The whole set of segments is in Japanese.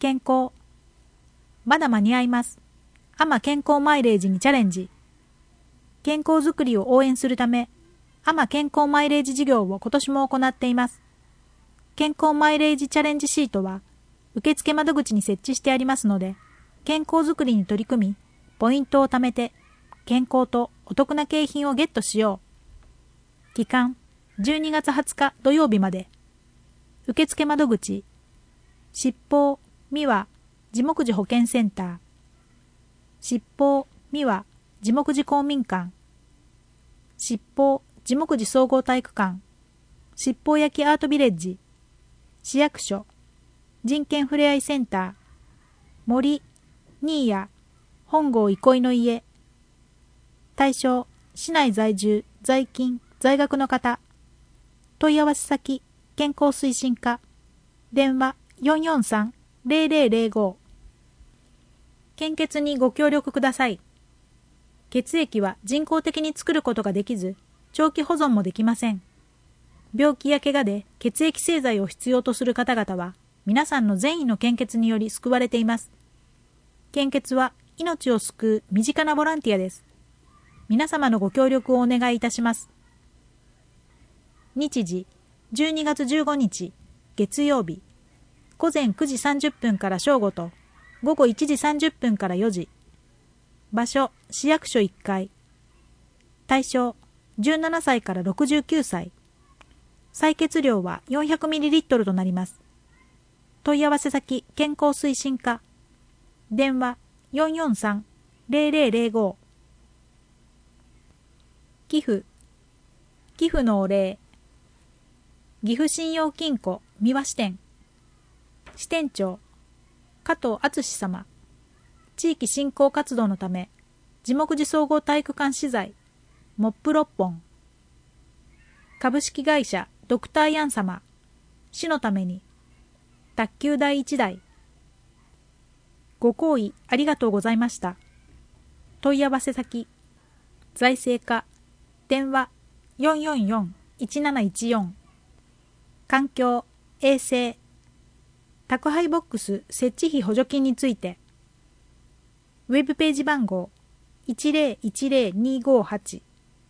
健康。まだ間に合います。アマ健康マイレージにチャレンジ。健康づくりを応援するため、アマ健康マイレージ事業を今年も行っています。健康マイレージチャレンジシートは、受付窓口に設置してありますので、健康づくりに取り組み、ポイントを貯めて、健康とお得な景品をゲットしよう。期間、12月20日土曜日まで。受付窓口、七宝、三輪、地木寺保健センター。七宝、三輪、地木寺公民館。七宝、地木寺総合体育館。七宝焼アートビレッジ。市役所、人権ふれあいセンター。森、新谷、本郷憩いの家。対象、市内在住、在勤、在学の方。問い合わせ先、健康推進課。電話、443-0005。献血にご協力ください。血液は人工的に作ることができず、長期保存もできません。病気や怪我で血液製剤を必要とする方々は、皆さんの善意の献血により救われています。献血は命を救う身近なボランティアです。皆様のご協力をお願いいたします。日時、12月15日、月曜日、午前9時30分から正午と、午後1時30分から4時。場所、市役所1階。対象、17歳から69歳。採血量は 400ml となります。問い合わせ先、健康推進課。電話、443-0005。寄付。寄付のお礼。岐阜信用金庫三輪支店。支店長、加藤敦様。地域振興活動のため、地木寺総合体育館資材、モップ6本。株式会社ドクターヤン様。市のために、卓球台1台。ご好意ありがとうございました。問い合わせ先、財政課、電話 444-1714。環境、衛生、宅配ボックス設置費補助金について、ウェブページ番号 1010258。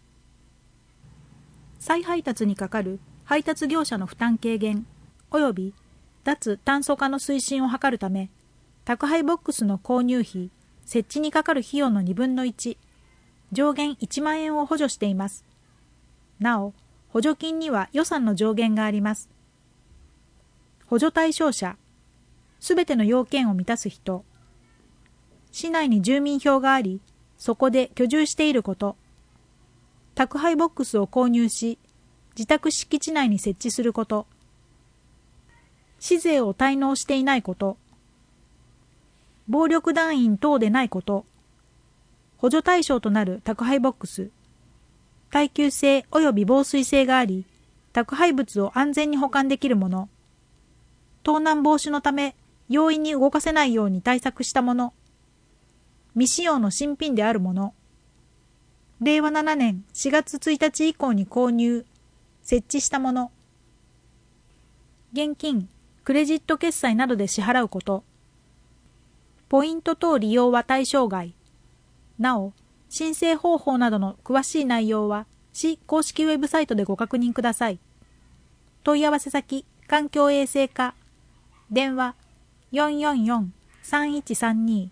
再配達にかかる配達業者の負担軽減及び脱炭素化の推進を図るため、宅配ボックスの購入費、設置にかかる費用の2分の1、上限1万円を補助しています。なお、補助金には予算の上限があります。補助対象者、すべての要件を満たす人、市内に住民票があり、そこで居住していること、宅配ボックスを購入し、自宅敷地内に設置すること、市税を滞納していないこと、暴力団員等でないこと、補助対象となる宅配ボックス、耐久性及び防水性があり、宅配物を安全に保管できるもの、盗難防止のため容易に動かせないように対策したもの、未使用の新品であるもの、令和7年4月1日以降に購入、設置したもの、現金、クレジット決済などで支払うこと、ポイント等利用は対象外。なお、申請方法などの詳しい内容は、市公式ウェブサイトでご確認ください。問い合わせ先、環境衛生課。電話、444-3132。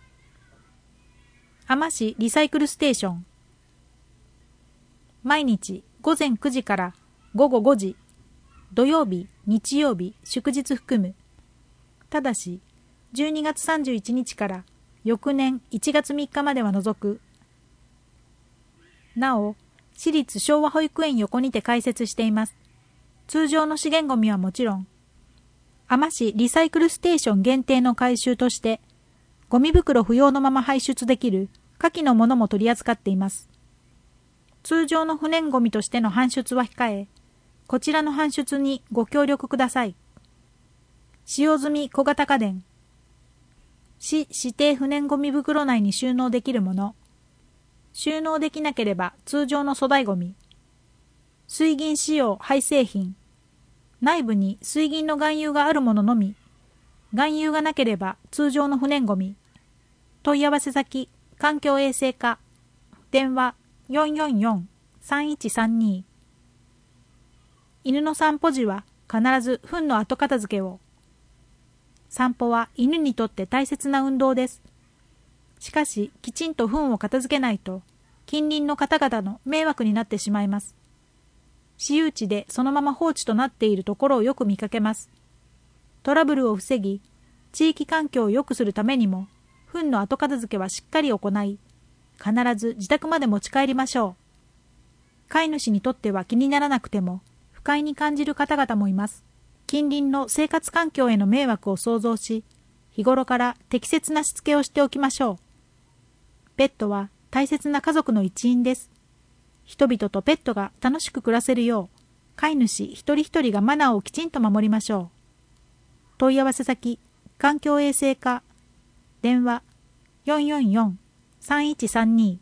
海士市リサイクルステーション。毎日午前9時から午後5時。土曜日、日曜日、祝日含む。ただし、12月31日から翌年1月3日までは除く。なお、市立昭和保育園横にて開設しています。通常の資源ゴミはもちろん、海士市リサイクルステーション限定の回収として、ゴミ袋不要のまま排出できる下記のものも取り扱っています。通常の不燃ゴミとしての搬出は控え、こちらの搬出にご協力ください。使用済み小型家電、市指定不燃ゴミ袋内に収納できるもの、収納できなければ通常の粗大ゴミ、水銀使用排製品、内部に水銀の含有があるもののみ、 含有がなければ通常の不燃ごみ。問い合わせ先、環境衛生課。電話444-3132。犬の散歩時は必ず糞の後片付けを。散歩は犬にとって大切な運動です。しかし、きちんと糞を片付けないと、近隣の方々の迷惑になってしまいます。私有地でそのまま放置となっているところをよく見かけます。トラブルを防ぎ、地域環境を良くするためにも、糞の後片付けはしっかり行い、必ず自宅まで持ち帰りましょう。飼い主にとっては気にならなくても、不快に感じる方々もいます。近隣の生活環境への迷惑を想像し、日頃から適切なしつけをしておきましょう。ペットは大切な家族の一員です。人々とペットが楽しく暮らせるよう、飼い主一人一人がマナーをきちんと守りましょう。問い合わせ先、環境衛生課。電話444-3132。